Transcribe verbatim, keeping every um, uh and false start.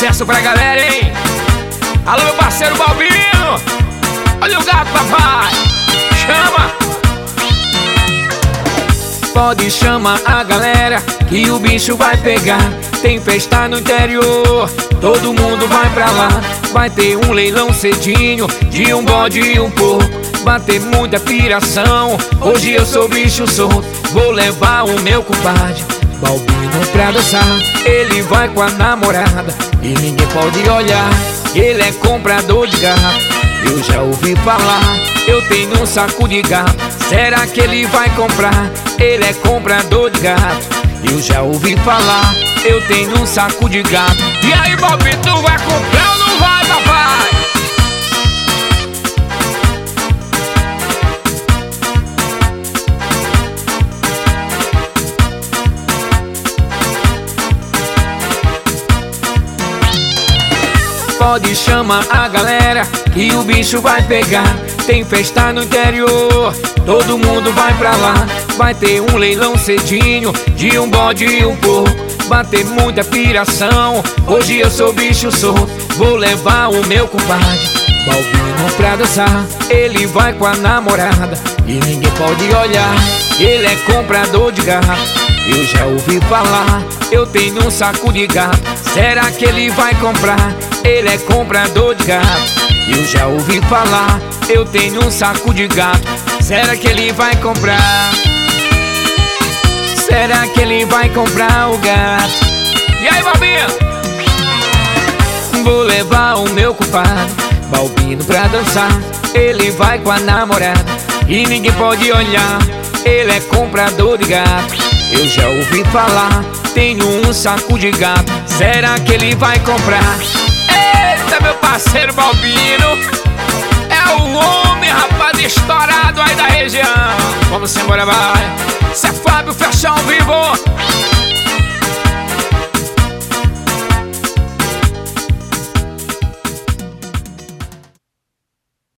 sucesso pra galera, hein? Alô, meu parceiro Balbino, olha o gato, papai, chama. Pode chamar a galera que o bicho vai pegar. Tem festa no interior, todo mundo vai pra lá. Vai ter um leilão cedinho de um bode e um porco. Vai ter muita piração, hoje eu sou bicho solto. Vou levar o meu compadre Balbino pra dançar. Ele vai com a namorada e ninguém pode olhar. Ele é comprador de gato, eu já ouvi falar. Eu tenho um saco de gato, será que ele vai comprar? Ele é comprador de gato, eu já ouvi falar. Eu tenho um saco de gato. E aí, Balbino, tu vai comprar ou não vai, papai? Pode chamar a galera que o bicho vai pegar. Tem festa no interior, todo mundo vai pra lá. Vai ter um leilão cedinho de um bode e um porco. Vai ter muita piração, hoje eu sou bicho solto. Vou levar o meu compadre Balbino pra dançar. Ele vai com a namorada e ninguém pode olhar. Ele é comprador de gato, eu já ouvi falar. Eu tenho um saco de gato, será que ele vai comprar? Ele é comprador de gato, eu já ouvi falar. Eu tenho um saco de gato, será que ele vai comprar? Será que ele vai comprar o gato? E aí, Balbino? Vou levar o meu compadre Balbino pra dançar. Ele vai com a namorada e ninguém pode olhar. Ele é comprador de gato, eu já ouvi falar. Tenho um saco de gato, será que ele vai comprar? Eita, meu parceiro Balbino, é o homem, rapaz, estourado aí da região. Vamos embora, vai. Cê é Fábio, fecha ao vivo.